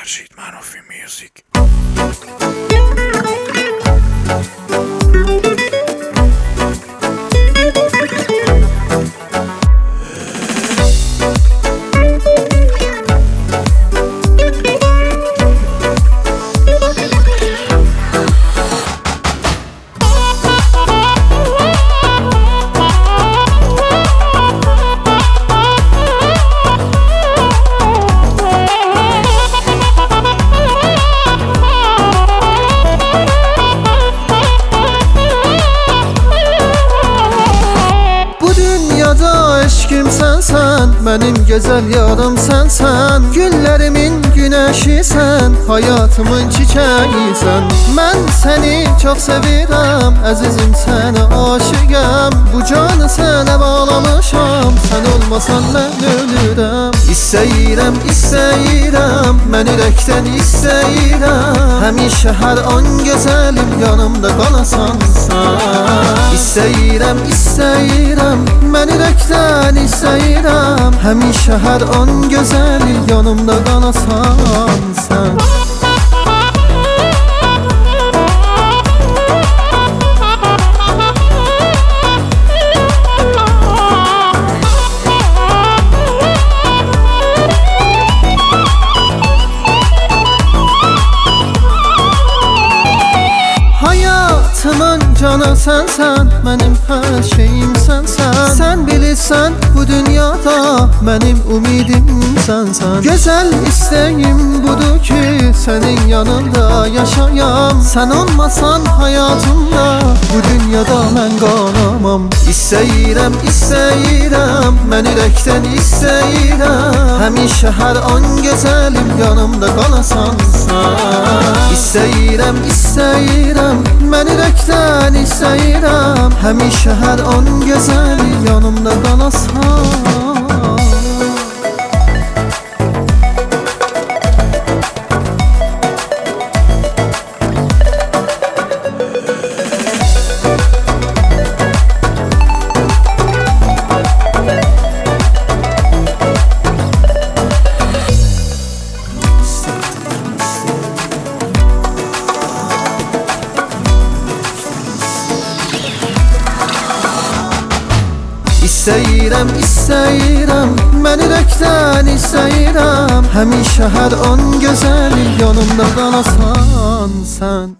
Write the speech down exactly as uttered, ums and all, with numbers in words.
Rashid Manofi Music. Eşkim sensen, benim güzel yarım sensen. Günlerimin güneşi sen, hayatımın çiçeği sen. Ben seni çok sevirəm, əzizim sənə aşıqəm. Bu canı sənə bağlamışam, sen olmasan mən ölürəm. İstəyirəm, istəyirəm, mən ürəkdən istəyirəm. Həmişə hər an gözəlim, yanımda qalasan sən. İstəyirəm, istəyirəm, mən ürəkdən istəyirəm. Həmişə hər an gözəli, yanımda qalasan sən. Hayatımın canı sensen, benim her şeyim sensen. Sen bilirsen bu dünyada benim umidim sensen. Güzel isteğim budur ki senin yanında yaşayam. Sen olmasan hayatımda bu dünyada ben qalamam. İstəyirəm, istəyirəm, mən ürəkdən istəyirəm. Həmişə hər an gözəlim, yanımda qalasan sən. İstəyirəm, istəyirəm, mən ürəkdən istəyirəm. Həmişə hər an gözəli, yanımda qalasan. İstəyirəm, istəyirəm, mən ürəkdən istəyirəm. Həmişə hər an gözəli, yanımda qalasan sən.